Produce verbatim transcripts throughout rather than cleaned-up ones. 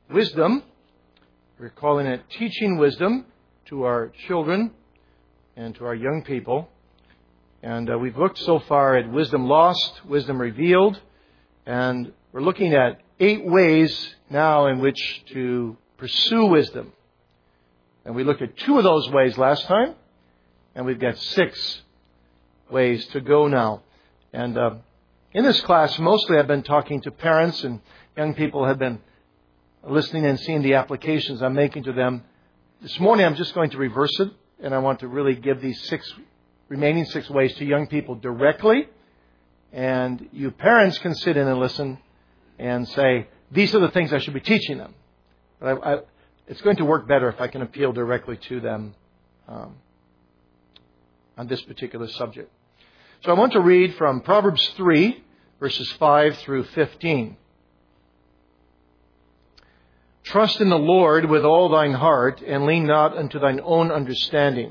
wisdom. We're calling it Teaching Wisdom to our children and to our young people. And uh, we've looked so far at wisdom lost, wisdom revealed, and we're looking at eight ways now in which to pursue wisdom. And we looked at two of those ways last time, and we've got six ways to go now. And uh, in this class, mostly I've been talking to parents, and young people have been listening and seeing the applications I'm making to them. This morning I'm just going to reverse it, and I want to really give these six remaining six ways to young people directly. And you parents can sit in and listen and say, these are the things I should be teaching them. But I, I, it's going to work better if I can appeal directly to them um, on this particular subject. So I want to read from Proverbs three, verses five through fifteen. Trust in the Lord with all thine heart, and lean not unto thine own understanding.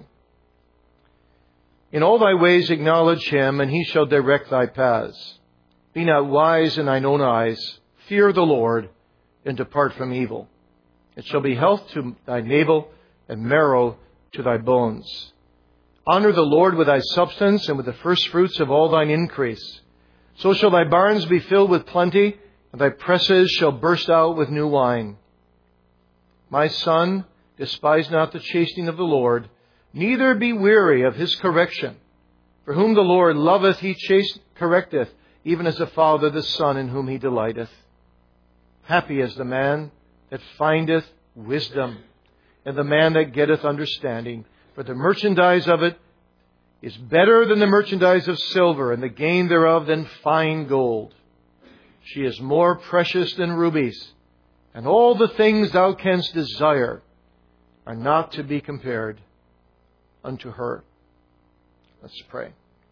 In all thy ways acknowledge him, and he shall direct thy paths. Be not wise in thine own eyes. Fear the Lord, and depart from evil. It shall be health to thy navel, and marrow to thy bones. Honor the Lord with thy substance, and with the first fruits of all thine increase. So shall thy barns be filled with plenty, and thy presses shall burst out with new wine. My son, despise not the chastening of the Lord, neither be weary of his correction. For whom the Lord loveth, he chaste correcteth, even as a father the son in whom he delighteth. Happy is the man that findeth wisdom, and the man that getteth understanding. For the merchandise of it is better than the merchandise of silver, and the gain thereof than fine gold. She is more precious than rubies, and all the things thou canst desire are not to be compared unto her. Let's pray.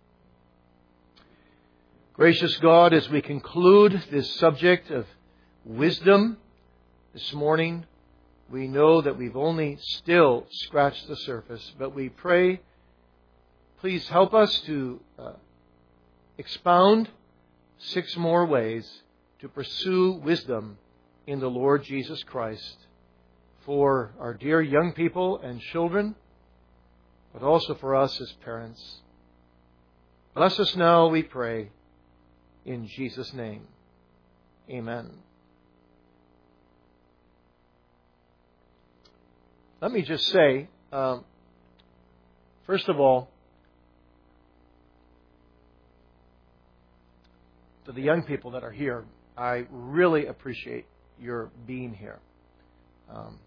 Gracious God, as we conclude this subject of wisdom this morning, we know that we've only still scratched the surface, but we pray, please help us to uh, expound six more ways to pursue wisdom in the Lord Jesus Christ for our dear young people and children, but also for us as parents. Bless us now, we pray, in Jesus' name. Amen. Let me just say, um, first of all, to the young people that are here, I really appreciate your being here. Um,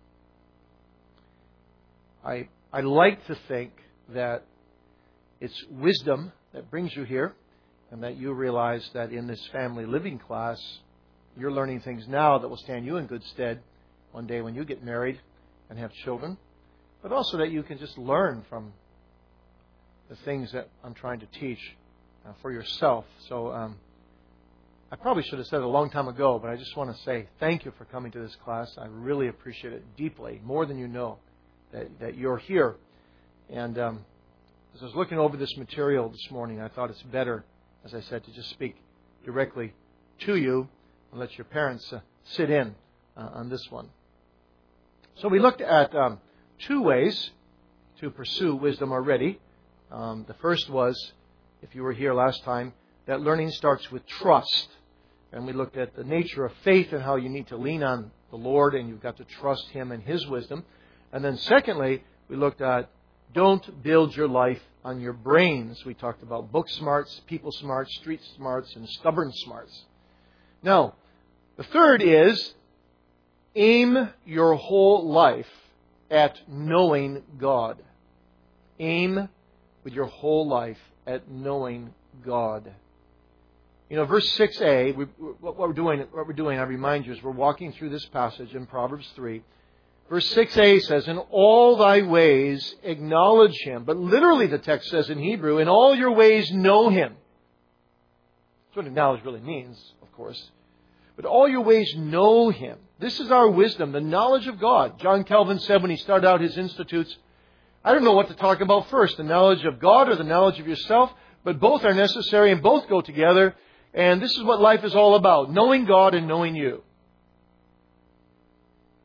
I I like to think that it's wisdom that brings you here, and that you realize that in this family living class, you're learning things now that will stand you in good stead one day when you get married and have children, but also that you can just learn from the things that I'm trying to teach uh, for yourself. So um, I probably should have said it a long time ago, but I just want to say thank you for coming to this class. I really appreciate it deeply, more than you know, that, that you're here. And um, as I was looking over this material this morning, I thought it's better, as I said, to just speak directly to you and let your parents uh, sit in uh, on this one. So we looked at um, two ways to pursue wisdom already. Um, the first was, if you were here last time, that learning starts with trust. And we looked at the nature of faith and how you need to lean on the Lord and you've got to trust Him and His wisdom. And then secondly, we looked at don't build your life on your brains. We talked about book smarts, people smarts, street smarts, and stubborn smarts. Now, the third is aim your whole life at knowing God. Aim with your whole life at knowing God. You know, verse six a, we, what we're doing, what we're doing, I remind you, is we're walking through this passage in Proverbs three. Verse six a says, in all thy ways acknowledge Him. But literally the text says in Hebrew, in all your ways know Him. That's what acknowledge really means, of course. But all your ways know Him. This is our wisdom, the knowledge of God. John Calvin said when he started out his institutes, I don't know what to talk about first, the knowledge of God or the knowledge of yourself, but both are necessary and both go together. And this is what life is all about, knowing God and knowing you.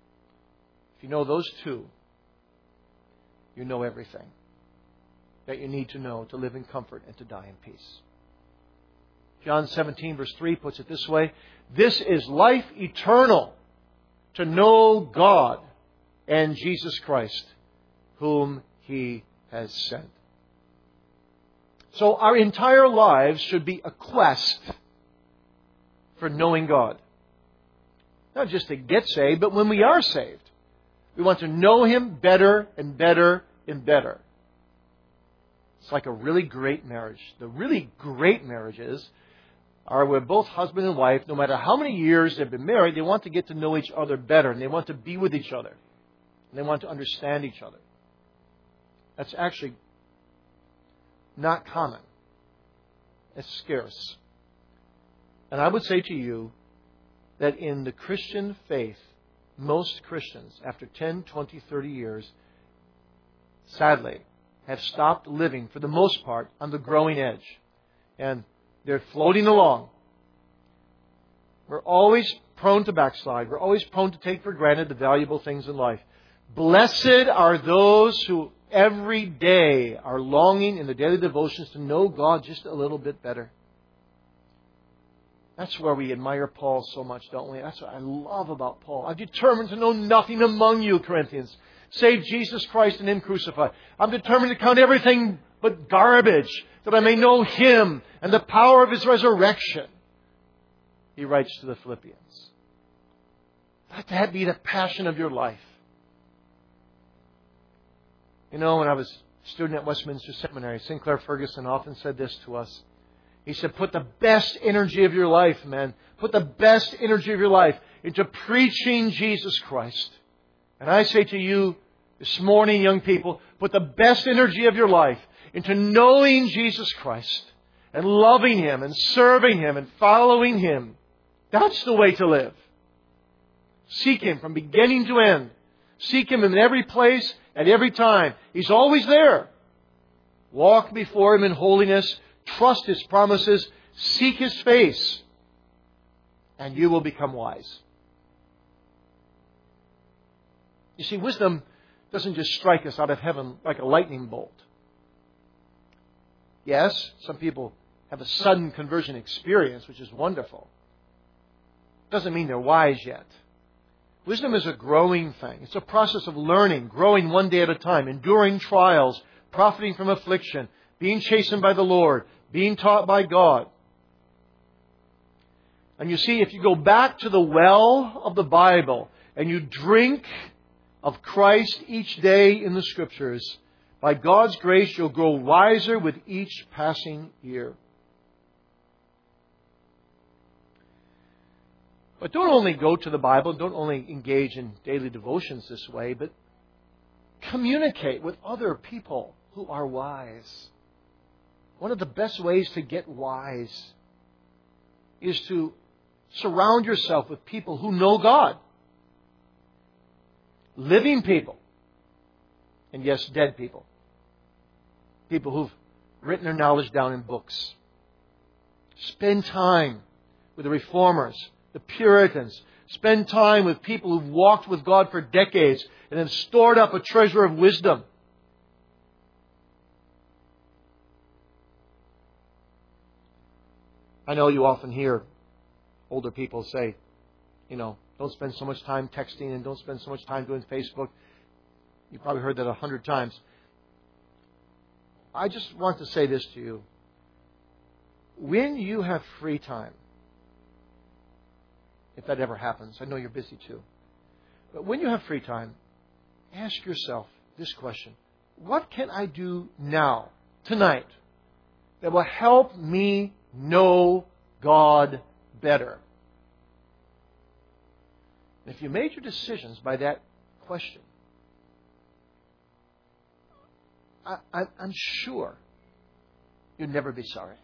If you know those two, you know everything that you need to know to live in comfort and to die in peace. John seventeen verse three puts it this way: this is life eternal, to know God and Jesus Christ, whom He has sent. So our entire lives should be a quest for knowing God. Not just to get saved, but when we are saved, we want to know Him better and better and better. It's like a really great marriage. The really great marriages are where both husband and wife, no matter how many years they've been married, they want to get to know each other better, and they want to be with each other, and they want to understand each other. That's actually not common. It's scarce. And I would say to you that in the Christian faith, most Christians, after ten, twenty, thirty years, sadly, have stopped living, for the most part, on the growing edge. And they're floating along. We're always prone to backslide. We're always prone to take for granted the valuable things in life. Blessed are those who every day are longing in the daily devotions to know God just a little bit better. That's where we admire Paul so much, don't we? That's what I love about Paul. I'm determined to know nothing among you, Corinthians, save Jesus Christ and Him crucified. I'm determined to count everything but garbage, that I may know Him and the power of His resurrection, he writes to the Philippians. Let that be the passion of your life. You know, when I was a student at Westminster Seminary, Sinclair Ferguson often said this to us. He said, put the best energy of your life, man. Put the best energy of your life into preaching Jesus Christ. And I say to you this morning, young people, put the best energy of your life into knowing Jesus Christ and loving Him and serving Him and following Him. That's the way to live. Seek Him from beginning to end. Seek Him in every place, at every time. He's always there. Walk before Him in holiness. Trust His promises. Seek His face. And you will become wise. You see, wisdom doesn't just strike us out of heaven like a lightning bolt. Yes, some people have a sudden conversion experience, which is wonderful. Doesn't mean they're wise yet. Wisdom is a growing thing. It's a process of learning, growing one day at a time, enduring trials, profiting from affliction, being chastened by the Lord, being taught by God. And you see, if you go back to the well of the Bible and you drink of Christ each day in the Scriptures, by God's grace, you'll grow wiser with each passing year. But don't only go to the Bible, don't only engage in daily devotions this way, but communicate with other people who are wise. One of the best ways to get wise is to surround yourself with people who know God. Living people. And yes, dead people. People who've written their knowledge down in books. Spend time with the Reformers, the Puritans. Spend time with people who've walked with God for decades and have stored up a treasure of wisdom. I know you often hear older people say, you know, don't spend so much time texting and don't spend so much time doing Facebook. You've probably heard that a hundred times. I just want to say this to you. When you have free time, if that ever happens, I know you're busy too. But when you have free time, ask yourself this question. What can I do now, tonight, that will help me know God better? If you made your decisions by that question, I, I, I'm sure you'd never be sorry.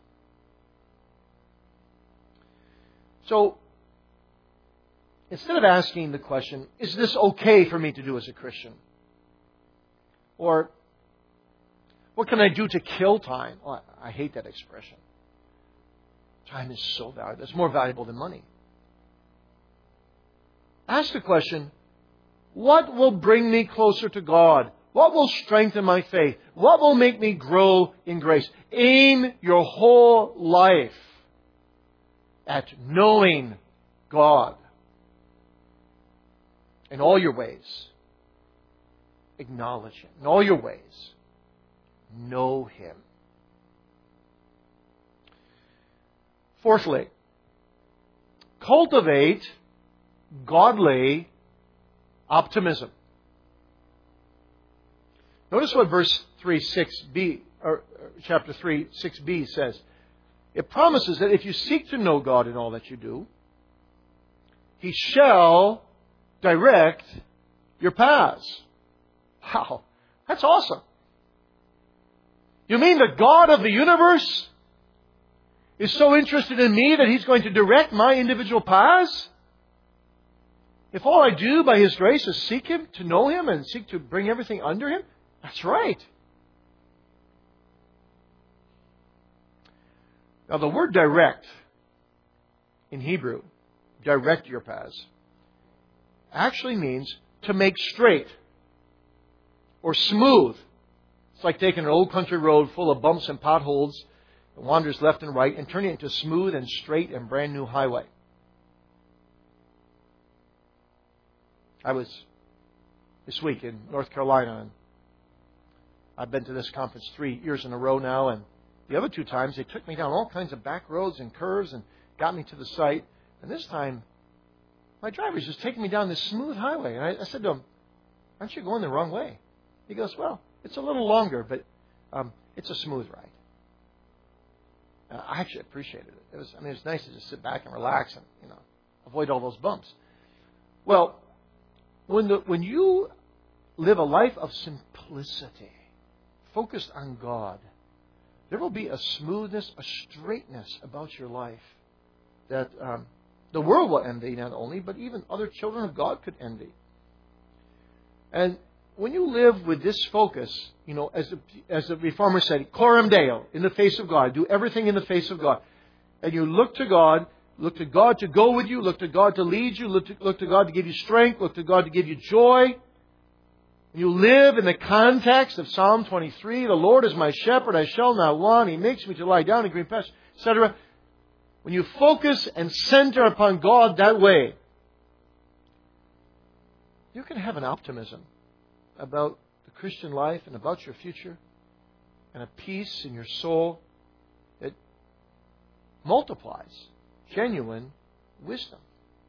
So, instead of asking the question, is this okay for me to do as a Christian? Or, what can I do to kill time? Oh, I hate that expression. Time is so valuable. It's more valuable than money. Ask the question, What will bring me closer to God? What will strengthen my faith? What will make me grow in grace? Aim your whole life at knowing God in all your ways. Acknowledge Him. In all your ways, know Him. Fourthly, cultivate godly optimism. Notice what verse three six b or chapter three six b says. It promises that if you seek to know God in all that you do, He shall direct your paths. Wow, that's awesome. You mean the God of the universe is so interested in me that He's going to direct my individual paths? If all I do by His grace is seek Him, to know Him, and seek to bring everything under Him, that's right. Now the word direct in Hebrew, direct your paths, actually means to make straight or smooth. It's like taking an old country road full of bumps and potholes that wanders left and right and turning it into a smooth and straight and brand new highway. I was this week in North Carolina, and I've been to this conference three years in a row now, and the other two times they took me down all kinds of back roads and curves and got me to the site. And this time, my driver's just taking me down this smooth highway. And I, I said to him, aren't you going the wrong way? He goes, well, it's a little longer, but um, it's a smooth ride. Uh, I actually appreciated it. It was, I mean, it's nice to just sit back and relax and, you know, avoid all those bumps. Well, when the when you live a life of simplicity, focused on God, there will be a smoothness, a straightness about your life that um, the world will envy not only, but even other children of God could envy. And when you live with this focus, you know, as the, as the Reformer said, coram Deo, in the face of God, do everything in the face of God. And you look to God, look to God to go with you, look to God to lead you, look to, look to God to give you strength, look to God to give you joy. You live in the context of Psalm twenty-three, the Lord is my shepherd, I shall not want, He makes me to lie down in green pastures, et cetera. When you focus and center upon God that way, you can have an optimism about the Christian life and about your future, and a peace in your soul that multiplies genuine wisdom.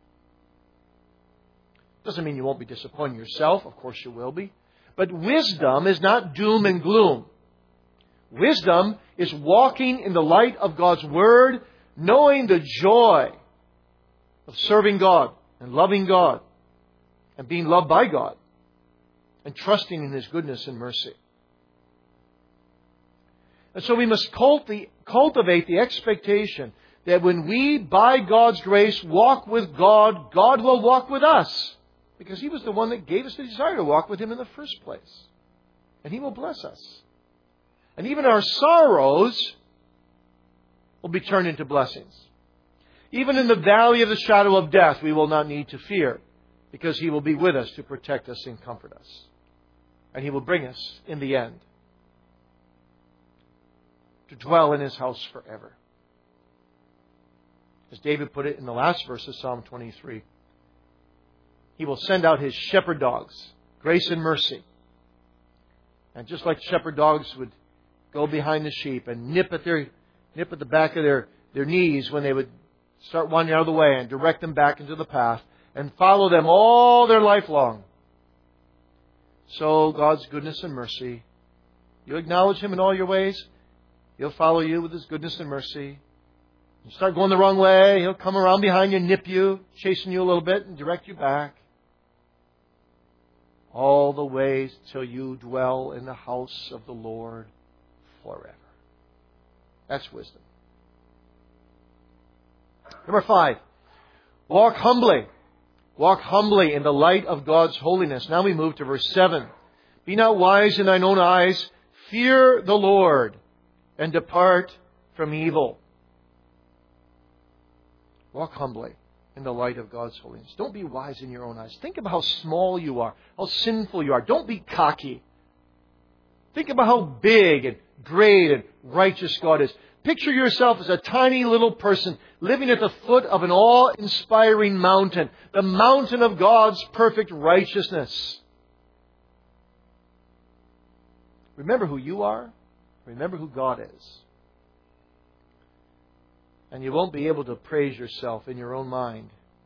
Doesn't mean you won't be disappointing yourself. Of course you will be. But wisdom is not doom and gloom. Wisdom is walking in the light of God's Word, knowing the joy of serving God and loving God and being loved by God and trusting in His goodness and mercy. And so we must cultivate the expectation that when we, by God's grace, walk with God, God will walk with us. Because He was the one that gave us the desire to walk with Him in the first place. And He will bless us. And even our sorrows will be turned into blessings. Even in the valley of the shadow of death, we will not need to fear, because He will be with us to protect us and comfort us. And He will bring us, in the end, to dwell in His house forever. As David put it in the last verse of Psalm twenty-three, He will send out His shepherd dogs, grace and mercy. And just like shepherd dogs would go behind the sheep and nip at their nip at the back of their, their knees when they would start wandering out of the way, and direct them back into the path and follow them all their life long. So God's goodness and mercy, you acknowledge Him in all your ways, He'll follow you with His goodness and mercy. You start going the wrong way, He'll come around behind you, nip you, chasing you a little bit and direct you back. All the ways till you dwell in the house of the Lord forever. That's wisdom. Number five, walk humbly. Walk humbly in the light of God's holiness. Now we move to verse seven. Be not wise in thine own eyes. Fear the Lord and depart from evil. Walk humbly. in the light of God's holiness. Don't be wise in your own eyes. Think about how small you are, how sinful you are. Don't be cocky. Think about how big and great and righteous God is. Picture yourself as a tiny little person living at the foot of an awe-inspiring mountain, the mountain of God's perfect righteousness. Remember who you are. Remember who God is. And you won't be able to praise yourself in your own mind.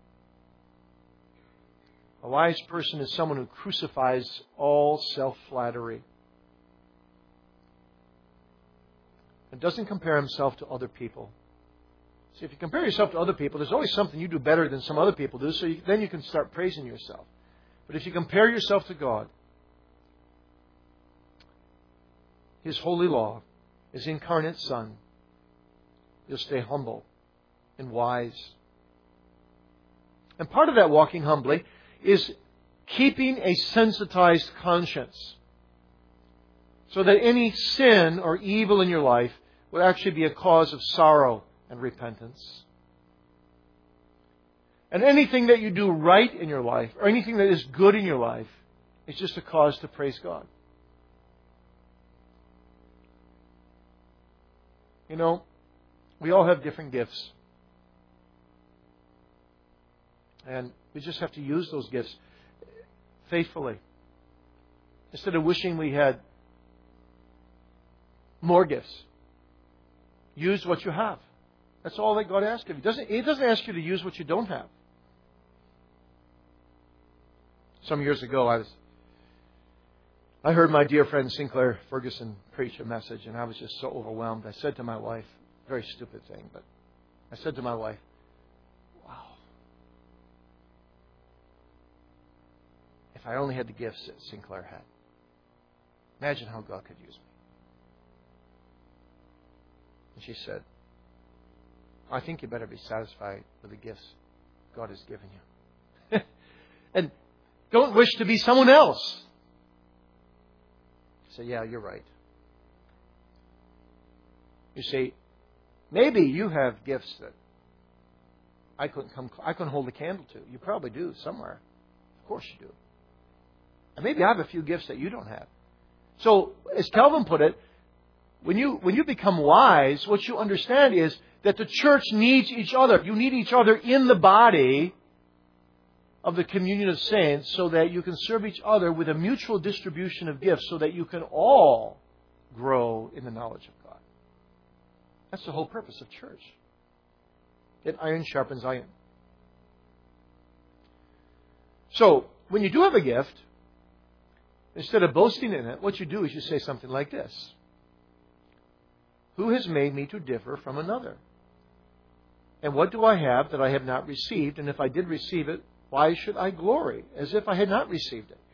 A wise person is someone who crucifies all self-flattery and doesn't compare himself to other people. See, if you compare yourself to other people, there's always something you do better than some other people do, so you, then you can start praising yourself. But if you compare yourself to God, His holy law, His incarnate Son, you'll stay humble and wise. And part of that walking humbly is keeping a sensitized conscience, so that any sin or evil in your life would actually be a cause of sorrow and repentance. And anything that you do right in your life, or anything that is good in your life, is just a cause to praise God. You know, we all have different gifts. And we just have to use those gifts faithfully. Instead of wishing we had more gifts. Use what you have. That's all that God asks of you. He doesn't, He doesn't ask you to use what you don't have. Some years ago, I was I heard my dear friend Sinclair Ferguson preach a message, and I was just so overwhelmed. I said to my wife, very stupid thing, but I said to my wife, wow, if I only had the gifts that Sinclair had, imagine how God could use me. And she said, I think you better be satisfied with the gifts God has given you. And don't wish to be someone else. I said, yeah, you're right. You see, maybe you have gifts that I couldn't come, I couldn't hold a candle to. You probably do somewhere. Of course you do. And maybe I have a few gifts that you don't have. So, as Calvin put it, When you, when you become wise, what you understand is that the church needs each other. You need each other in the body of the communion of saints so that you can serve each other with a mutual distribution of gifts so that you can all grow in the knowledge of God. That's the whole purpose of church. That iron sharpens iron. So, when you do have a gift, instead of boasting in it, what you do is you say something like this. Who has made me to differ from another? And what do I have that I have not received? And if I did receive it, why should I glory as if I had not received it?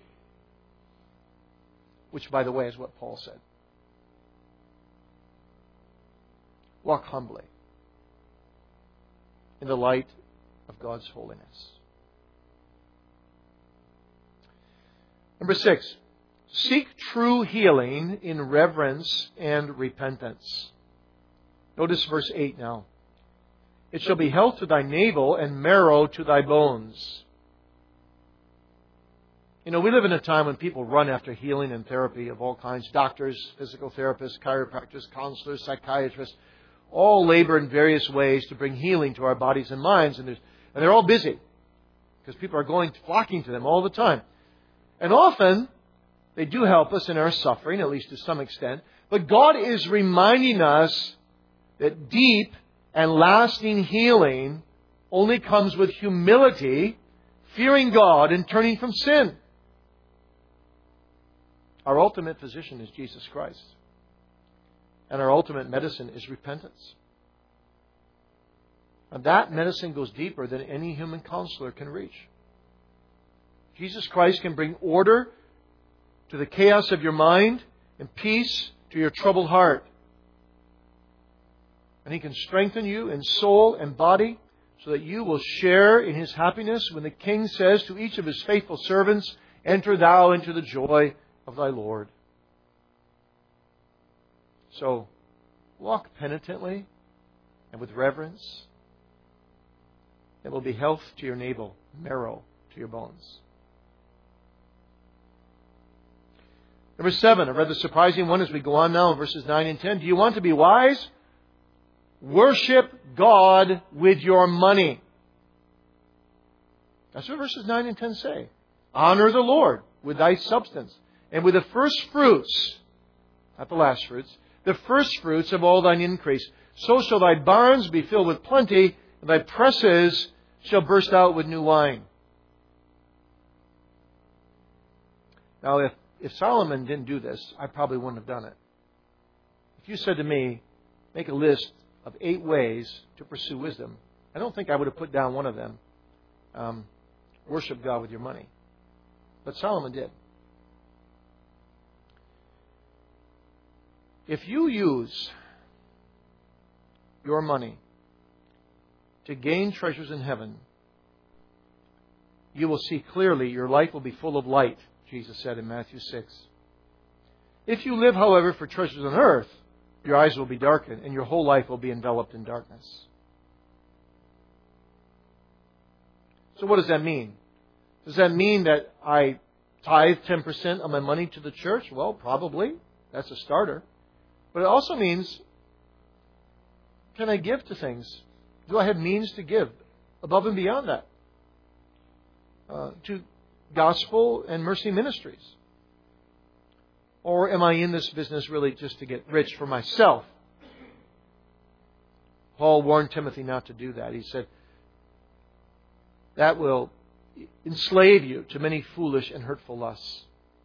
Which, by the way, is what Paul said. Walk humbly in the light of God's holiness. Number six. Seek true healing in reverence and repentance. Notice verse eight now. It shall be health to thy navel and marrow to thy bones. You know, we live in a time when people run after healing and therapy of all kinds. Doctors, physical therapists, chiropractors, counselors, psychiatrists, all labor in various ways to bring healing to our bodies and minds. And, and they're all busy because people are going, flocking to them all the time. And often, they do help us in our suffering, at least to some extent. But God is reminding us that deep and lasting healing only comes with humility, fearing God, and turning from sin. Our ultimate physician is Jesus Christ. And our ultimate medicine is repentance. And that medicine goes deeper than any human counselor can reach. Jesus Christ can bring order to the chaos of your mind and peace to your troubled heart. And He can strengthen you in soul and body so that you will share in His happiness when the King says to each of His faithful servants, enter thou into the joy of thy Lord. So, walk penitently and with reverence. It will be health to your navel, marrow to your bones. Number seven, a rather surprising one as we go on now in verses nine and ten. Do you want to be wise? Worship God with your money. That's what verses nine and ten say. Honor the Lord with thy substance, and with the first fruits, not the last fruits, the first fruits of all thine increase. So shall thy barns be filled with plenty, and thy presses shall burst out with new wine. Now, if, if Solomon didn't do this, I probably wouldn't have done it. If you said to me, make a list of eight ways to pursue wisdom, I don't think I would have put down one of them. Um, worship God with your money. But Solomon did. If you use your money to gain treasures in heaven, you will see clearly your life will be full of light, Jesus said in Matthew six. If you live, however, for treasures on earth, your eyes will be darkened and your whole life will be enveloped in darkness. So what does that mean? Does that mean that I tithe ten percent of my money to the church? Well, probably. That's a starter. But it also means, can I give to things? Do I have means to give above and beyond that? Uh, to gospel and mercy ministries? Or am I in this business really just to get rich for myself? Paul warned Timothy not to do that. He said, that will enslave you to many foolish and hurtful lusts.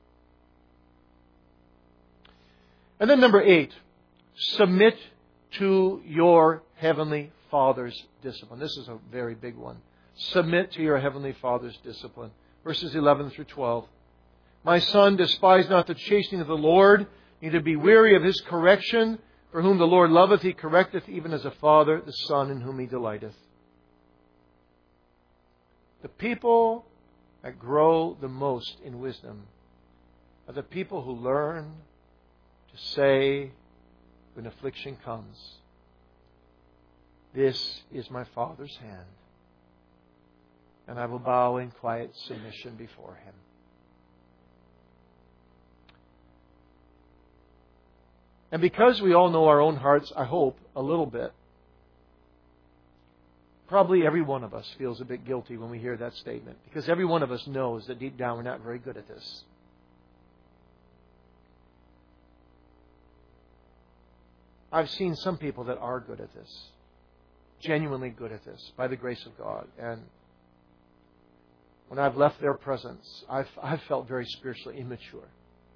And then number eight, submit to your Heavenly Father's discipline. This is a very big one. Submit to your Heavenly Father's discipline. Verses eleven through twelve. My son, despise not the chastening of the Lord, neither be weary of His correction. For whom the Lord loveth, He correcteth, even as a father the son in whom He delighteth. The people that grow the most in wisdom are the people who learn to say when affliction comes, this is my Father's hand, and I will bow in quiet submission before Him. And because we all know our own hearts, I hope, a little bit, probably every one of us feels a bit guilty when we hear that statement. Because every one of us knows that deep down we're not very good at this. I've seen some people that are good at this. Genuinely good at this, by the grace of God. And when I've left their presence, I've, I've felt very spiritually immature.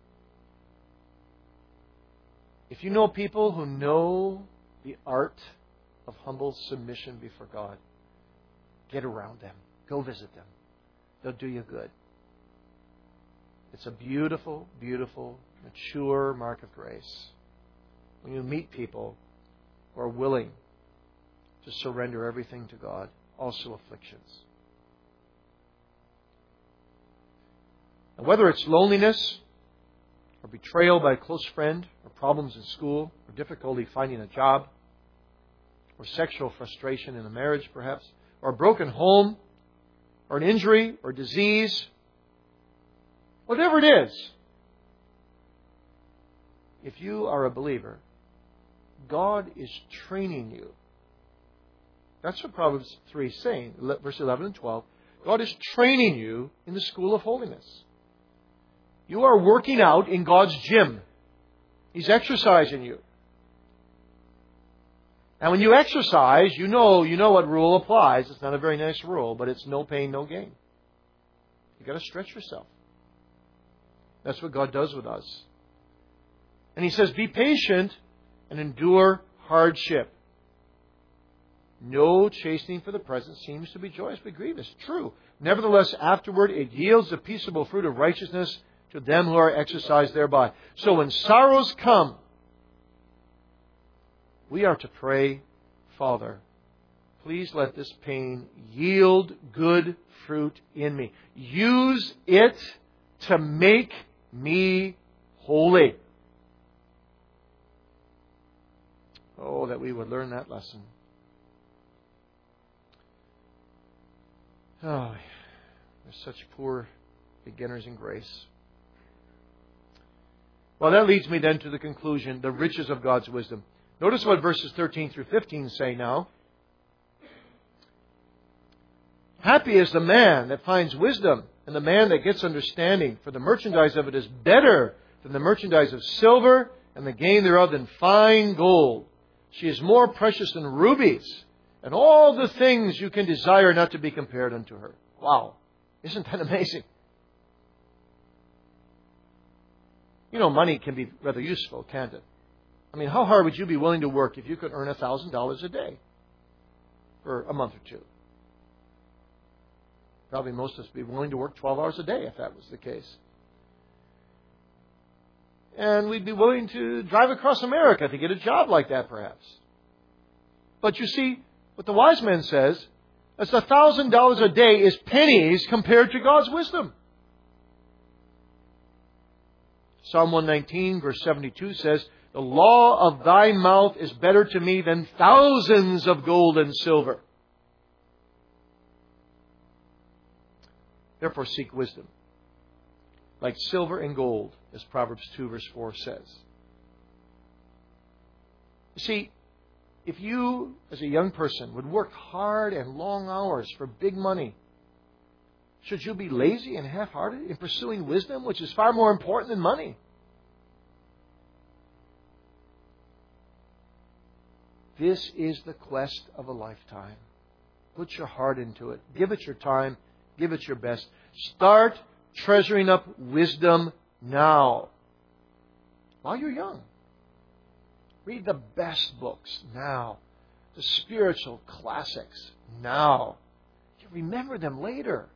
If you know people who know the art of humble submission before God, get around them. Go visit them. They'll do you good. It's a beautiful, beautiful, mature mark of grace when you meet people who are willing to surrender everything to God, also afflictions. And whether it's loneliness, or betrayal by a close friend, or problems in school, or difficulty finding a job, or sexual frustration in a marriage perhaps, or a broken home, or an injury, or disease, whatever it is, if you are a believer, God is training you. That's what Proverbs three is saying, verse eleven and twelve. God is training you in the school of holiness. You are working out in God's gym. He's exercising you. And when you exercise, you know you know what rule applies. It's not a very nice rule, but it's no pain, no gain. You've got to stretch yourself. That's what God does with us. And He says, be patient and endure hardship. No chastening for the present seems to be joyous but grievous. True. Nevertheless, afterward it yields the peaceable fruit of righteousness to them who are exercised thereby. So when sorrows come, we are to pray, Father, please let this pain yield good fruit in me. Use it to make me holy. Oh, that we would learn that lesson. Oh, we're such poor beginners in grace. Well, that leads me then to the conclusion, the riches of God's wisdom. Notice what verses thirteen through fifteen say now. Happy is the man that finds wisdom, and the man that gets understanding, for the merchandise of it is better than the merchandise of silver, and the gain thereof than fine gold. She is more precious than rubies, and all the things you can desire not to be compared unto her. Wow. Isn't that amazing? You know, money can be rather useful, can't it? I mean, how hard would you be willing to work if you could earn one thousand dollars a day for a month or two? Probably most of us would be willing to work twelve hours a day if that was the case. And we'd be willing to drive across America to get a job like that, perhaps. But you see, what the wise man says is one thousand dollars a day is pennies compared to God's wisdom. Psalm one nineteen, verse seventy-two says, the law of thy mouth is better to me than thousands of gold and silver. Therefore seek wisdom, like silver and gold, as Proverbs two, verse four says. You see, if you, as a young person, would work hard and long hours for big money, should you be lazy and half-hearted in pursuing wisdom, which is far more important than money? This is the quest of a lifetime. Put your heart into it. Give it your time. Give it your best. Start treasuring up wisdom now, while you're young. Read the best books now. The spiritual classics now. You remember them later.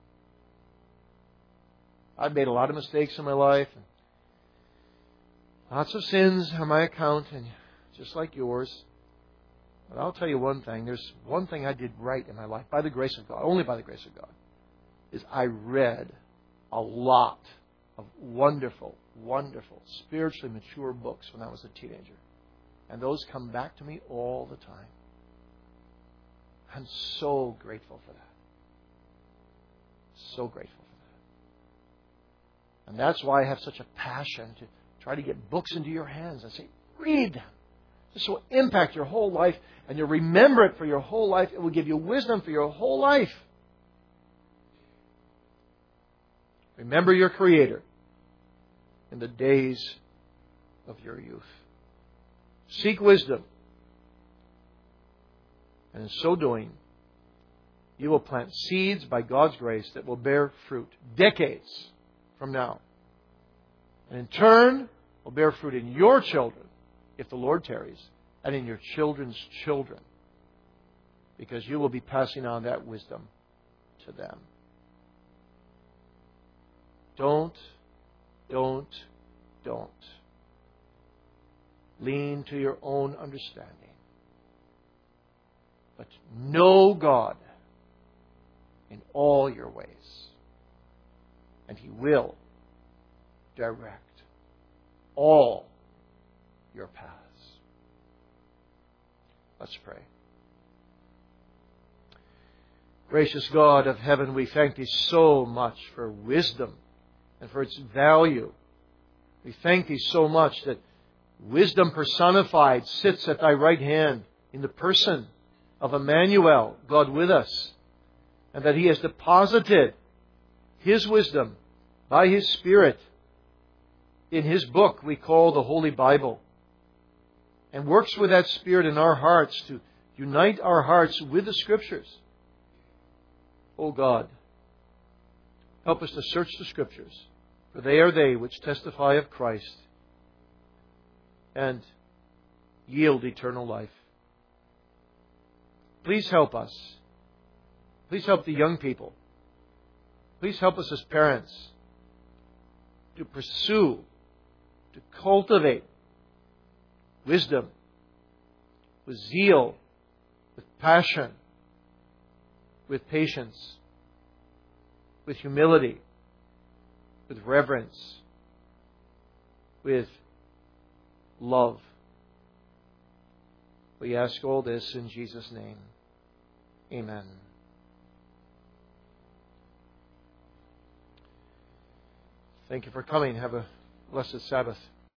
I've made a lot of mistakes in my life. And lots of sins on my account, and just like yours. But I'll tell you one thing. There's one thing I did right in my life, by the grace of God, only by the grace of God, is I read a lot of wonderful, wonderful, spiritually mature books when I was a teenager. And those come back to me all the time. I'm so grateful for that. So grateful for that. And that's why I have such a passion to try to get books into your hands and say, read them. This will impact your whole life, and you'll remember it for your whole life. It will give you wisdom for your whole life. Remember your Creator in the days of your youth. Seek wisdom. And in so doing, you will plant seeds by God's grace that will bear fruit decades from now. And in turn, will bear fruit in your children, if the Lord tarries, and in your children's children, because you will be passing on that wisdom to them. Don't, don't, don't lean to your own understanding, but know God in all your ways, and He will direct all your paths. Let's pray. Gracious God of heaven, we thank Thee so much for wisdom and for its value. We thank Thee so much that wisdom personified sits at Thy right hand in the person of Emmanuel, God with us, and that He has deposited His wisdom by His Spirit in His book we call the Holy Bible, and works with that Spirit in our hearts to unite our hearts with the Scriptures. O God, help us to search the Scriptures, for they are they which testify of Christ and yield eternal life. Please help us. Please help the young people. Please help us as parents to pursue, to cultivate wisdom with zeal, with passion, with patience, with humility, with reverence, with love. We ask all this in Jesus' name. Amen. Thank you for coming. Have a blessed Sabbath.